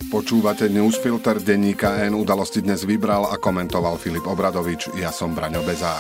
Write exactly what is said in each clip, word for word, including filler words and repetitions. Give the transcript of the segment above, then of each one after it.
Počúvate Newsfilter denníka N, udalosti dnes vybral a komentoval Filip Obradovič, ja som Braňo Bezák.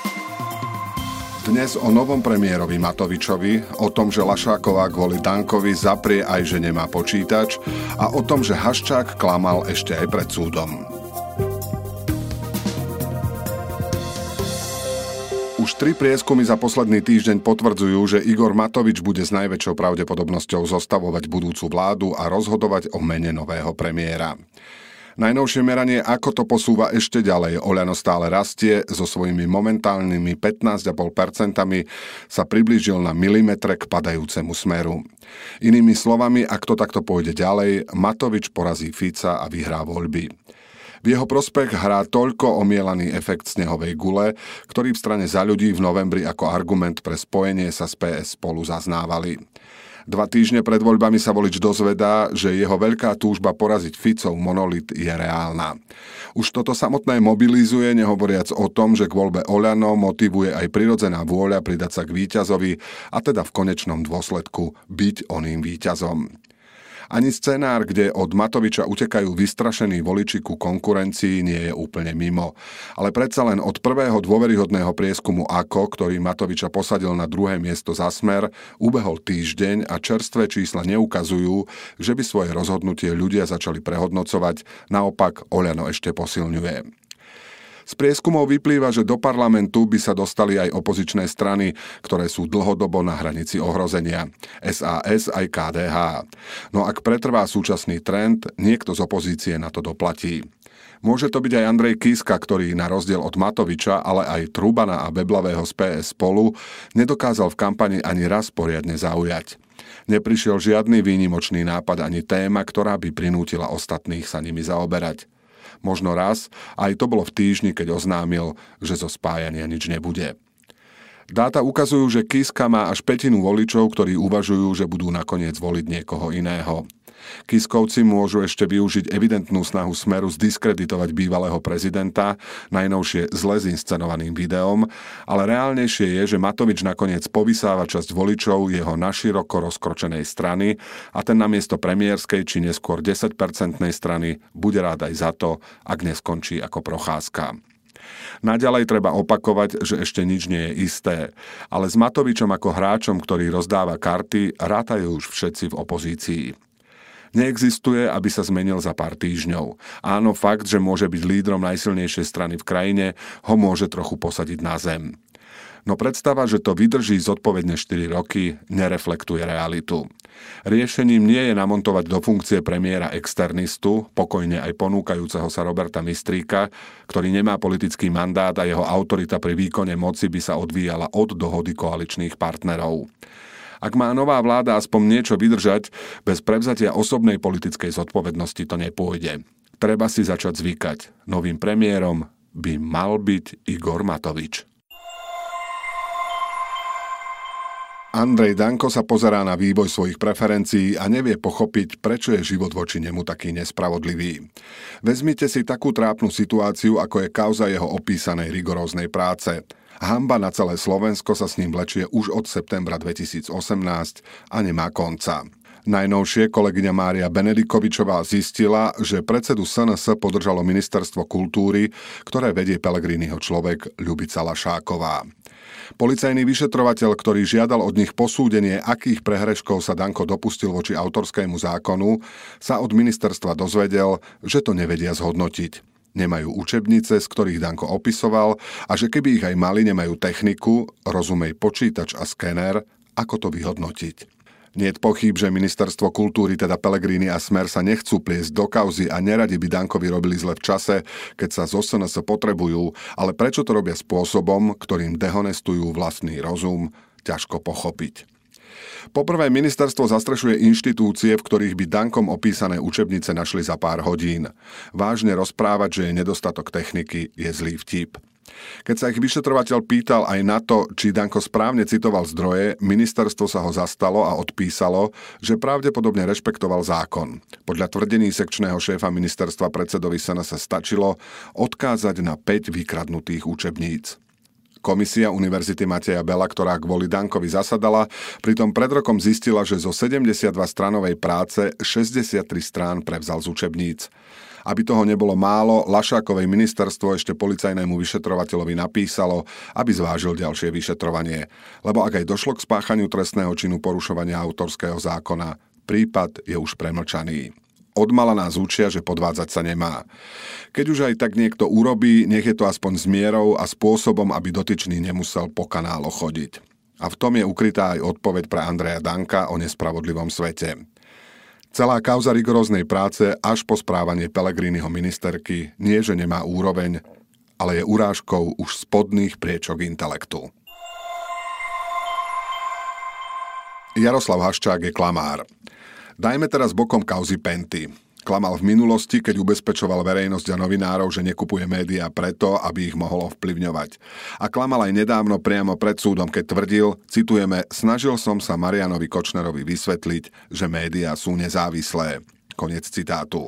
Dnes o novom premiérovi Matovičovi, o tom, že Lašáková kvôli Dankovi zaprie aj, že nemá počítač a o tom, že Haščák klamal ešte aj pred súdom. Už tri prieskumy za posledný týždeň potvrdzujú, že Igor Matovič bude s najväčšou pravdepodobnosťou zostavovať budúcu vládu a rozhodovať o mene nového premiéra. Najnovšie meranie, ako to posúva ešte ďalej, Oľano stále rastie, so svojimi momentálnymi pätnásť celá päť percenta sa priblížil na milimetre k padajúcemu smeru. Inými slovami, ak to takto pôjde ďalej, Matovič porazí Fica a vyhrá voľby. V jeho prospech hrá toľko omielaný efekt snehovej gule, ktorý v strane Za ľudí v novembri ako argument pre spojenie sa s pé es spolu zaznávali. Dva týždne pred voľbami sa volič dozvedá, že jeho veľká túžba poraziť Ficov monolit je reálna. Už toto samotné mobilizuje, nehovoriac o tom, že k voľbe Oľano motivuje aj prirodzená vôľa pridať sa k víťazovi a teda v konečnom dôsledku byť oným víťazom. Ani scenár, kde od Matoviča utekajú vystrašení voliči ku konkurencii, nie je úplne mimo. Ale predsa len od prvého dôveryhodného prieskumu Ako, ktorý Matoviča posadil na druhé miesto za Smer, ubehol týždeň a čerstvé čísla neukazujú, že by svoje rozhodnutie ľudia začali prehodnocovať, naopak Oľano ešte posilňuje. Z prieskumov vyplýva, že do parlamentu by sa dostali aj opozičné strany, ktoré sú dlhodobo na hranici ohrozenia. es a es aj ká dé há. No ak pretrvá súčasný trend, niekto z opozície na to doplatí. Môže to byť aj Andrej Kiska, ktorý na rozdiel od Matoviča, ale aj Trubana a Beblavého z pé es spolu nedokázal v kampani ani raz poriadne zaujať. Neprišiel žiadny výnimočný nápad ani téma, ktorá by prinútila ostatných sa nimi zaoberať. Možno raz, aj to bolo v týždni, keď oznámil, že zo spájania nič nebude. Dáta ukazujú, že Kiska má až pätinu voličov, ktorí uvažujú, že budú nakoniec voliť niekoho iného. Kiskovci môžu ešte využiť evidentnú snahu Smeru zdiskreditovať bývalého prezidenta, najnovšie zle zinscenovaným videom, ale reálnejšie je, že Matovič nakoniec povysáva časť voličov jeho naširoko rozkročenej strany a ten namiesto premiérskej či neskôr desaťpercentnej strany bude rád aj za to, ak neskončí ako Procházka. Naďalej treba opakovať, že ešte nič nie je isté, ale s Matovičom ako hráčom, ktorý rozdáva karty, rátajú už všetci v opozícii. Neexistuje, aby sa zmenil za pár týždňov. Áno, fakt, že môže byť lídrom najsilnejšej strany v krajine, ho môže trochu posadiť na zem. No predstava, že to vydrží zodpovedne štyri roky, nereflektuje realitu. Riešením nie je namontovať do funkcie premiéra externistu, pokojne aj ponúkajúceho sa Roberta Mystríka, ktorý nemá politický mandát a jeho autorita pri výkone moci by sa odvíjala od dohody koaličných partnerov. Ak má nová vláda aspoň niečo vydržať, bez prevzatia osobnej politickej zodpovednosti to nepôjde. Treba si začať zvykať. Novým premiérom by mal byť Igor Matovič. Andrej Danko sa pozerá na vývoj svojich preferencií a nevie pochopiť, prečo je život voči nemu taký nespravodlivý. Vezmite si takú trápnu situáciu, ako je kauza jeho opísanej rigoróznej práce. Hanba na celé Slovensko sa s ním vlečie už od septembra dvetisícosemnásť a nemá konca. Najnovšie kolegyňa Mária Benedikovičová zistila, že predsedu es en es podržalo Ministerstvo kultúry, ktoré vedie Pellegriniho človek Ľubica Lašáková. Policajný vyšetrovateľ, ktorý žiadal od nich posúdenie, akých prehreškov sa Danko dopustil voči autorskému zákonu, sa od ministerstva dozvedel, že to nevedia zhodnotiť. Nemajú učebnice, z ktorých Danko opisoval a že keby ich aj mali, nemajú techniku, rozumej počítač a skéner, ako to vyhodnotiť. Niet pochýb, že Ministerstvo kultúry, teda Pellegrini a Smer sa nechcú pliesť do kauzy a neradi by Dankovi robili zle v čase, keď sa z es en es potrebujú, ale prečo to robia spôsobom, ktorým dehonestujú vlastný rozum, ťažko pochopiť. Poprvé, ministerstvo zastrešuje inštitúcie, v ktorých by Dankom opísané učebnice našli za pár hodín. Vážne rozprávať, že je nedostatok techniky, je zlý vtip. Keď sa ich vyšetrovateľ pýtal aj na to, či Danko správne citoval zdroje, ministerstvo sa ho zastalo a odpísalo, že pravdepodobne rešpektoval zákon. Podľa tvrdení sekčného šéfa ministerstva predsedovi es en es stačilo odkázať na päť vykradnutých učebníc. Komisia Univerzity Mateja Bela, ktorá kvôli Dankovi zasadala, pritom pred rokom zistila, že zo sedemdesiatdva stranovej práce šesťdesiattri strán prevzal z učebníc. Aby toho nebolo málo, Lašákovej ministerstvo ešte policajnému vyšetrovateľovi napísalo, aby zvážil ďalšie vyšetrovanie. Lebo ak aj došlo k spáchaniu trestného činu porušovania autorského zákona, prípad je už premlčaný. Odmala nás učia, že podvádzať sa nemá. Keď už aj tak niekto urobí, nech je to aspoň s mierou a spôsobom, aby dotyčný nemusel po kanálo chodiť. A v tom je ukrytá aj odpoveď pre Andreja Danka o nespravodlivom svete. Celá kauza rigoróznej práce až po správanie Pellegriniho ministerky nie, že nemá úroveň, ale je urážkou už spodných priečok intelektu. Jaroslav Haščák je klamár. Dajme teraz bokom kauzy Penty. Klamal v minulosti, keď ubezpečoval verejnosť a novinárov, že nekupuje médiá preto, aby ich mohol ovplyvňovať. A klamal aj nedávno priamo pred súdom, keď tvrdil, citujeme, snažil som sa Marianovi Kočnerovi vysvetliť, že médiá sú nezávislé. Koniec citátu.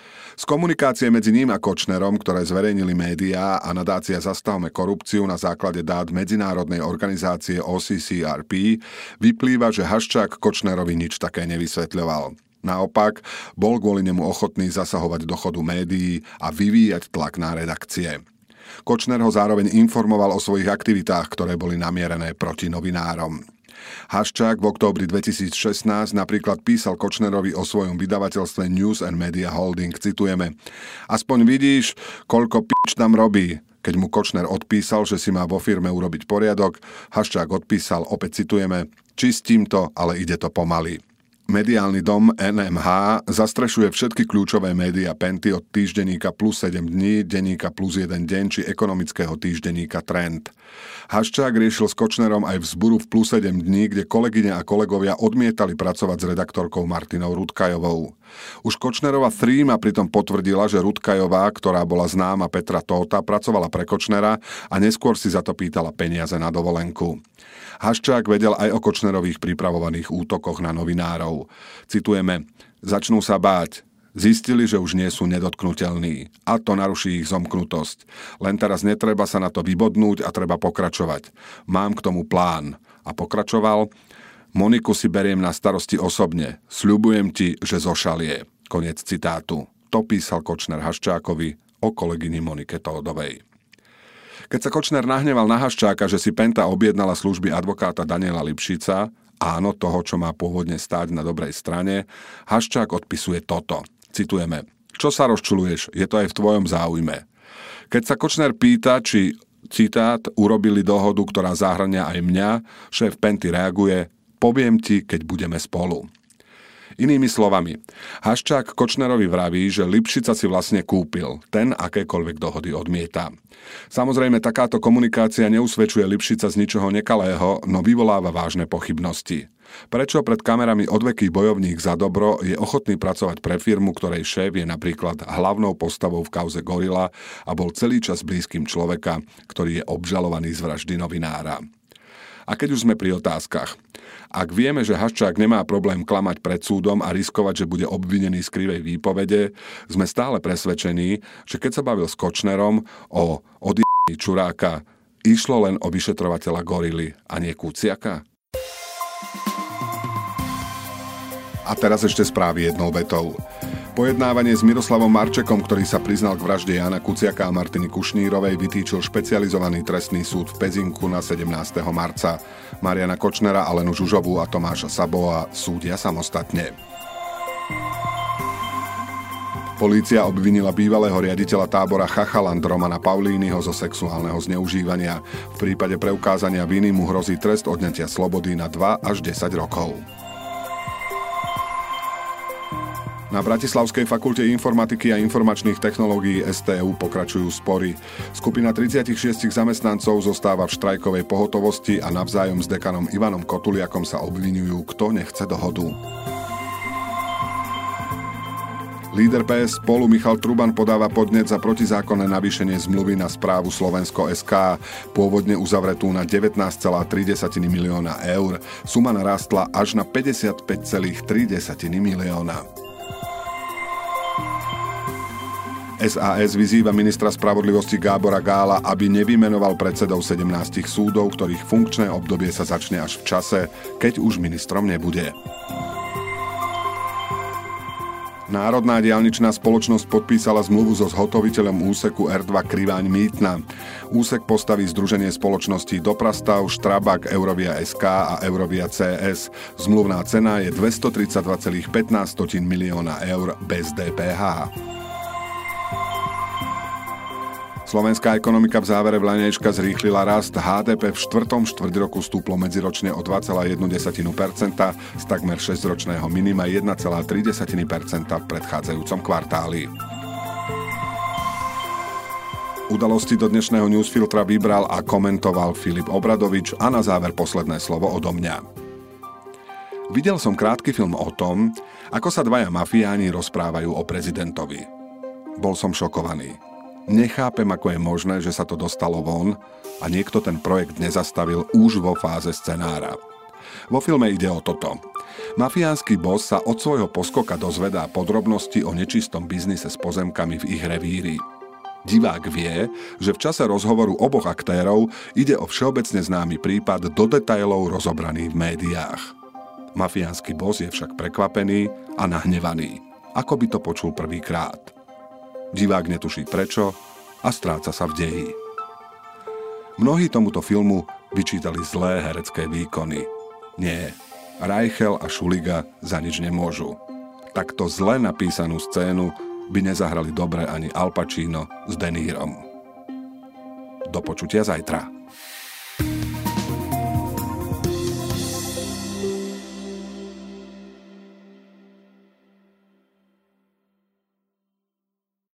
Z komunikácie medzi ním a Kočnerom, ktoré zverejnili médiá a nadácia Zastavme korupciu na základe dát medzinárodnej organizácie O C C R P, vyplýva, že Haščák Kočnerovi nič také nevysvetľoval. Naopak, bol kvôli nemu ochotný zasahovať do chodu médií a vyvíjať tlak na redakcie. Kočner ho zároveň informoval o svojich aktivitách, ktoré boli namierené proti novinárom. Haščák v októbri dvetisícšestnásť napríklad písal Kočnerovi o svojom vydavateľstve News and Media Holding, citujeme, aspoň vidíš, koľko pič tam robí. Keď mu Kočner odpísal, že si má vo firme urobiť poriadok, Haščák odpísal, opäť citujeme, čistím to, ale ide to pomaly. Mediálny dom N M H zastrešuje všetky kľúčové médiá Penty od týždenníka Plus sedem dní, denníka Plus jeden deň či ekonomického týždenníka Trend. Haščák riešil s Kočnerom aj vzburu v Plus sedem dní, kde kolegyne a kolegovia odmietali pracovať s redaktorkou Martinou Rudkajovou. Už Kočnerova tríma pritom potvrdila, že Rudkajová, ktorá bola známa Petra Tóta, pracovala pre Kočnera a neskôr si za to pýtala peniaze na dovolenku. Haščák vedel aj o Kočnerových pripravovaných útokoch na novinárov. Citujeme, začnú sa báť. Zistili, že už nie sú nedotknutelní. A to naruší ich zomknutosť. Len teraz netreba sa na to vybodnúť a treba pokračovať. Mám k tomu plán. A pokračoval, Moniku si beriem na starosti osobne. Sľubujem ti, že zošalie. Koniec citátu. To písal Kočner Haščákovi o kolegyni Monike Tódovej. Keď sa Kočner nahneval na Haščáka, že si Penta objednala služby advokáta Daniela Lipšica, áno, toho, čo má pôvodne stáť na dobrej strane, Haščák odpisuje toto. Citujeme, čo sa rozčuluješ, je to aj v tvojom záujme. Keď sa Kočner pýta, či, citát, urobili dohodu, ktorá zahŕňa aj mňa, šéf Penty reaguje, poviem ti, keď budeme spolu. Inými slovami, Haščák Kočnerovi vraví, že Lipšica si vlastne kúpil, ten akékoľvek dohody odmieta. Samozrejme, takáto komunikácia neusvedčuje Lipšica z ničoho nekalého, no vyvoláva vážne pochybnosti. Prečo pred kamerami odveký bojovník za dobro je ochotný pracovať pre firmu, ktorej šéf je napríklad hlavnou postavou v kauze Gorila a bol celý čas blízkym človeka, ktorý je obžalovaný z vraždy novinára? A keď už sme pri otázkach. Ak vieme, že Haščák nemá problém klamať pred súdom a riskovať, že bude obvinený z krivej výpovede, sme stále presvedčení, že keď sa bavil s Kočnerom o odjebení čuráka, išlo len o vyšetrovateľa Gorily a nie Kuciaka? A teraz ešte správy jednou vetou. Pojednávanie s Miroslavom Marčekom, ktorý sa priznal k vražde Jána Kuciaka a Martiny Kušnírovej, vytýčil špecializovaný trestný súd v Pezinku na sedemnásteho marca. Mariana Kočnera, Alenu Žužovú a Tomáša Saboa súdia samostatne. Polícia obvinila bývalého riaditeľa tábora Chachaland Romana Paulínyho zo sexuálneho zneužívania. V prípade preukázania viny mu hrozí trest odňatia slobody na dva až desať rokov. Na Bratislavskej fakulte informatiky a informačných technológií es té ú pokračujú spory. Skupina tridsaťšesť zamestnancov zostáva v štrajkovej pohotovosti a navzájom s dekanom Ivanom Kotuliakom sa obviňujú, kto nechce dohodu. Líder pé es Spolu Michal Truban podáva podnet za protizákonné navýšenie zmluvy na správu Slovensko es ká, pôvodne uzavretú na devätnásť celá tri milióna eur. Suma narástla až na päťdesiatpäť celá tri milióna. es a es vyzýva ministra spravodlivosti Gábora Gála, aby nevymenoval predsedov sedemnástich súdov, ktorých funkčné obdobie sa začne až v čase, keď už ministrom nebude. Národná diaľničná spoločnosť podpísala zmluvu so zhotoviteľom úseku er dva Kriváň-Mýtna. Úsek postaví združenie spoločností Doprastav, Štrabak, Eurovia es ká a Eurovia cé es. Zmluvná cena je dvestotridsaťdva celá pätnásť milióna eur bez dé pé há. Slovenská ekonomika v závere vlanejška zrýchlila rast. há dé pé v štvrtom štvrťroku stúplo medziročne o dva celá jedna percenta z takmer šesťročného minima jeden celá tri percenta v predchádzajúcom kvartáli. Udalosti do dnešného newsfiltra vybral a komentoval Filip Obradovič a na záver posledné slovo odo mňa. Videl som krátky film o tom, ako sa dvaja mafiáni rozprávajú o prezidentovi. Bol som šokovaný. Nechápem, ako je možné, že sa to dostalo von a niekto ten projekt nezastavil už vo fáze scenára. Vo filme ide o toto. Mafiánsky boss sa od svojho poskoka dozvedá podrobnosti o nečistom biznise s pozemkami v ich revíri. Divák vie, že v čase rozhovoru oboch aktérov ide o všeobecne známy prípad do detailov rozobraný v médiách. Mafiánsky boss je však prekvapený a nahnevaný, ako by to počul prvýkrát. Divák netuší prečo a stráca sa v deji. Mnohí tomuto filmu vyčítali zlé herecké výkony. Nie, Reichel a Šuliga za nič nemôžu. Takto zle napísanú scénu by nezahrali dobre ani Al Pacino s De Nírom. Do počutia zajtra.